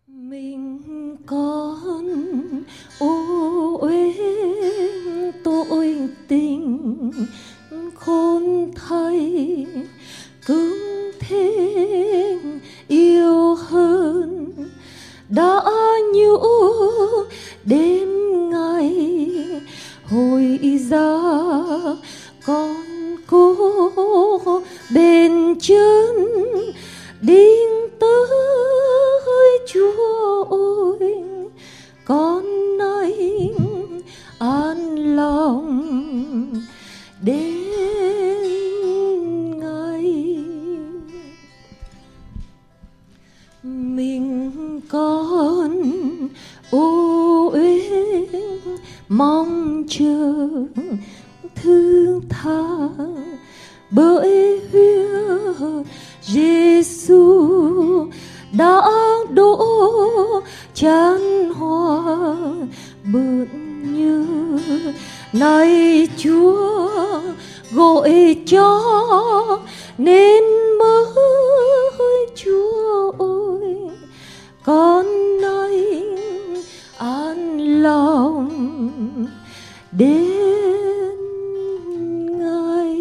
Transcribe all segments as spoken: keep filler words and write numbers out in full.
Mình còn ô uế tội tình khôn thay, cứng thế yêu hơn đã nhũ đêm ngày hồi ra con cô bên chân đinh tới Chúa ơi, con nay an lòng đến ngày mình còn ô uế mong chờ thương tha bởi huyết Giêsu đã đổ chan hoa bớt như này Chúa gọi cho nên mới Chúa ơi, con nay an lòng đến ngày.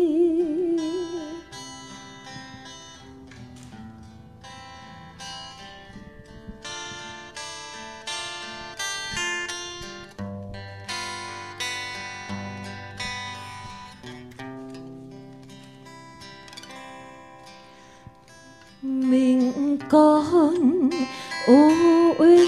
Mình còn ô uế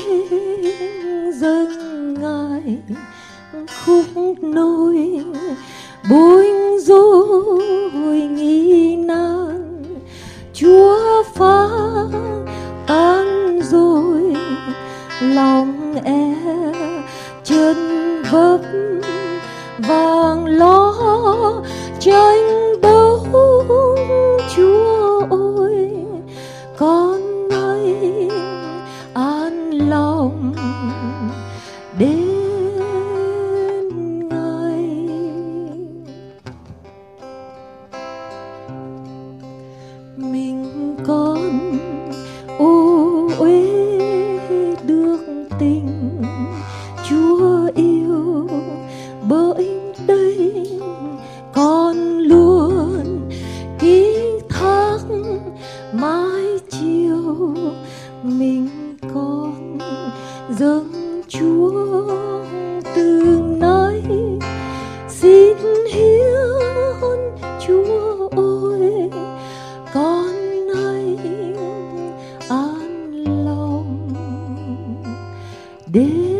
dâng ngài khúc nôi bối rối nghi nan, Chúa phá tan rồi lòng e chân vấp vàng lo tranh đấu. Chúa ơi, con nay an lòng đến ngày mình còn ô uế được tình Chúa yêu, bởi đây con luôn ký thác mãi chiều mình con dâng Chúa từ nay. Xin hiến Chúa ơi, con nay an lòng đến